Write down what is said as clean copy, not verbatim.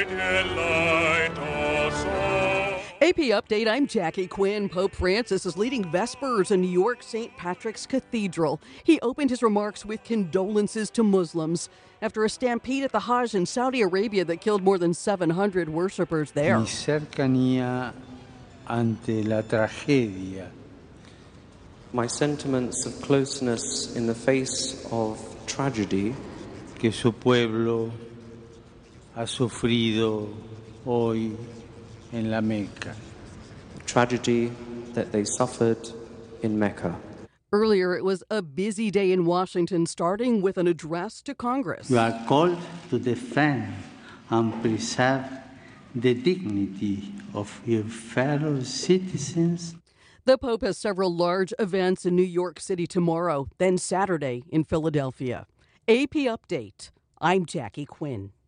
AP Update, I'm Jackie Quinn. Pope Francis is leading Vespers in New York St. Patrick's Cathedral. He opened his remarks with condolences to Muslims after a stampede at the Hajj in Saudi Arabia that killed more than 700 worshippers there. Mi cercanía ante la tragedia. My sentiments of closeness in the face of tragedy Que su pueblo ha sufrido hoy en la Meca. tragedy that they suffered in Mecca. Earlier, it was a busy day in Washington, starting with an address to Congress. You are called to defend and preserve the dignity of your fellow citizens. The Pope has several large events in New York City tomorrow, then Saturday in Philadelphia. AP Update, I'm Jackie Quinn.